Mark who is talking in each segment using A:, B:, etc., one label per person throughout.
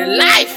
A: Real life.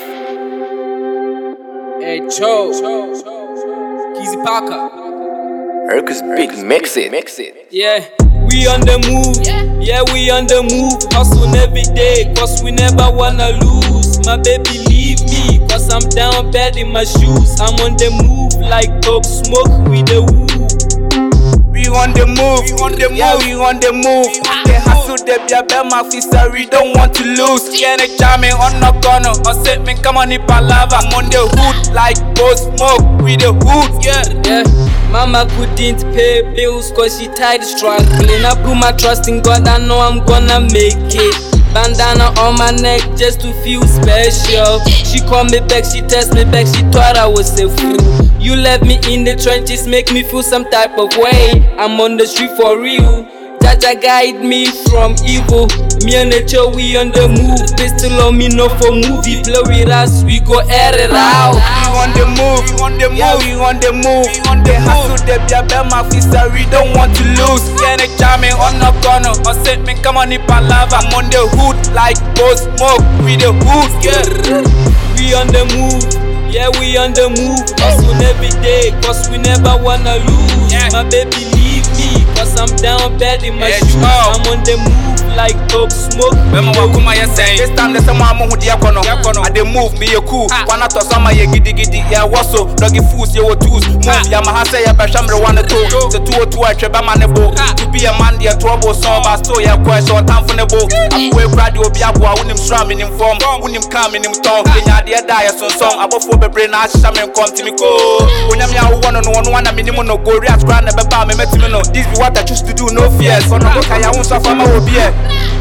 A: Hey, Joe. Kizzy Parker.
B: Eric's big, mix it.
A: Yeah, we on the move. Yeah, we on the move. Hustling every day, cause we never wanna lose. My baby, leave me, cause I'm down bad in my shoes. I'm on the move like dope smoke with the woo.
C: We on the move, yeah, we on the move. They hustle, they be a bad my officer, we don't want to lose. Yeah, they jamming on the corner, or set me come on the palava. I'm on the hood like both smoke with the hood,
A: yeah. Mama couldn't pay bills cause she tired struggling. I put my trust in God, I know I'm gonna make it. Bandana on my neck just to feel special. She called me back, she text me back, she thought I was a fool. You left me in the trenches, make me feel some type of way. I'm on the street for real. Jaja guide me from evil. Me and the show, we on the move. Pistol on me, no for movie. Blow with us, we go air it out.
C: We on the move, yeah, we on the move. They hustle, they be a bad my officer, we don't want to lose. Yeah, they jamming on the corner, or set me come on the palava. I'm on the hood like both smoke with the hood, yeah.
A: We on the move. Yeah, we on the move, hustling every day, cause we never wanna lose. My baby, leave me, cause I'm down bad in my shoes. I'm on the move like dope smoke.
C: This time there's someone who diakono. I dey move me a cool. Wanna to some ye giddy, yeah, wasso, doggy fools, you tools. Move, Yamahasa, ya Bashamre, one to the 202 at Trebamanebo. To be a man, dear trouble, so I saw ya quest on time for the book. I'm way radio, Biabua, when him strumming in form, when him coming in tongue, then I dear die, so song about for the brain, I shaman come to me go. When I'm ya one a minimum no go, react grand, never buy me, this is what I choose to do, no fears. For no book, I won't suffer my beer.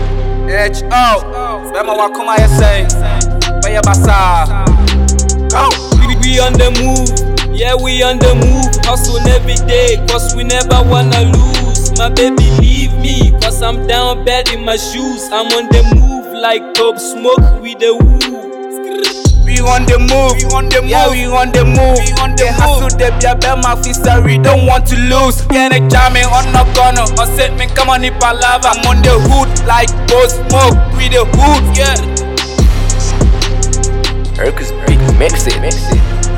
C: H.O. Bema wakuma say, Baya Basa.
A: We on the move, yeah, we on the move. Hustling every day, cause we never wanna lose. My baby, leave me, cause I'm down bad in my shoes. I'm on the move like dope smoke with the woo.
C: We on the move, yeah, we on the move. They hustle, they be a bad my officer, we don't want to lose. Yeah, they jamming on the corner, or set me come on the palava. I'm on the hood like both smoke with the hood, yeah.
B: Eric's big, mix it.